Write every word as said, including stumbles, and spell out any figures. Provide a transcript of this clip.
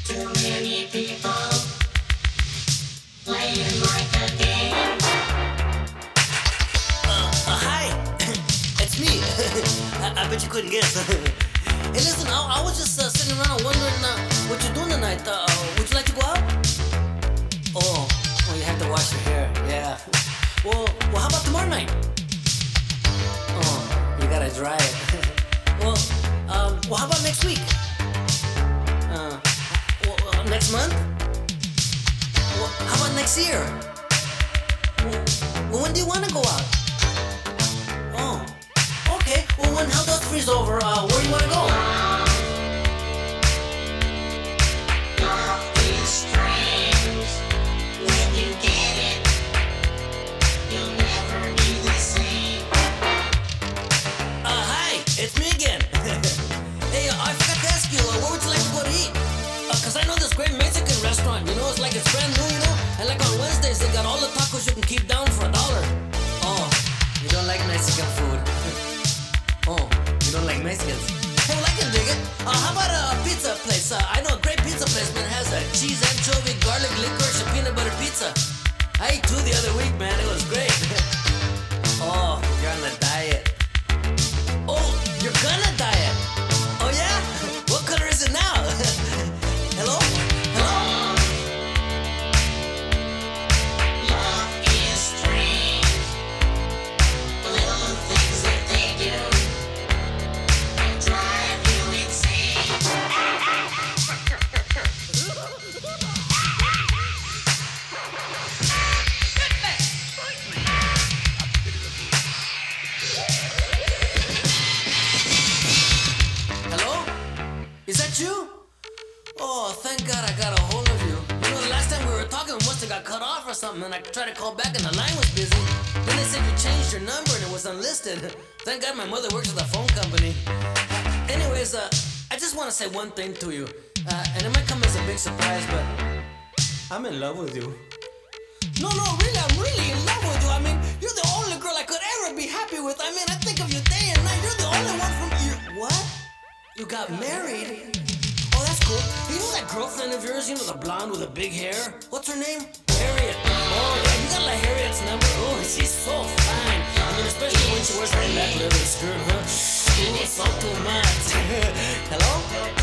Too many people playing like a game. Uh, uh, hi, it's me. I, I bet you couldn't guess. Hey, listen, I, I was just uh, sitting around wondering uh, what you're doing tonight. Uh, would you like to go out? Oh, well, you have to wash your hair. Yeah. Well, well, how about tomorrow night? Oh, you gotta dry it. well, um, well, how about next week? Uh, well, uh, next month? Well, how about next year? Well, well, when do you want to go out? Oh, okay. Well, when hell does freeze over, uh, where do you want to go? Love is strange. When you get it, you'll never be the same. Uh, hi, it's me again. hey, uh, I forgot to ask you, uh, where would you like to go to eat? Uh, Cause I know this great Mexican restaurant, you know, it's like it's brand new, you know? And like on Wednesdays, they got all the tacos you can keep down for a dollar. Oh, you don't like Mexican food? oh, you don't like Mexicans? Hey, well, I can dig it. Uh, how about a pizza place? Uh, I know a great pizza place, man. It has a cheese, anchovy, garlic, licorice, and peanut butter pizza. I ate two the other week, man. It was great. oh, you're on a diet. Oh, you're gonna diet. Oh, yeah? What color is it now? Hello? Hello? Love is strange. Little things that they do drive you insane. Hello? Is that you? Oh, thank God I got a hold of you. You know, the last time we were talking, we must have got cut off or something, and I tried to call back and the line was busy. Then they said you changed your number and it was unlisted. Thank God my mother works at the phone company. Uh, anyways, uh, I just want to say one thing to you, uh, and it might come as a big surprise, but I'm in love with you. No, no, really, I'm really in love with you. I mean, you're the only girl I could ever be happy with. I mean, I think of you day and night. You're the only one from you. What? You got married? Oh, that's cool. You know that girlfriend of yours, you know, the blonde with the big hair? What's her name? Harriet. Oh, yeah, you got like Harriet's number. Oh, she's so fine. I mean, especially when she wears that black leather skirt, huh? Ooh, so too much. Hello?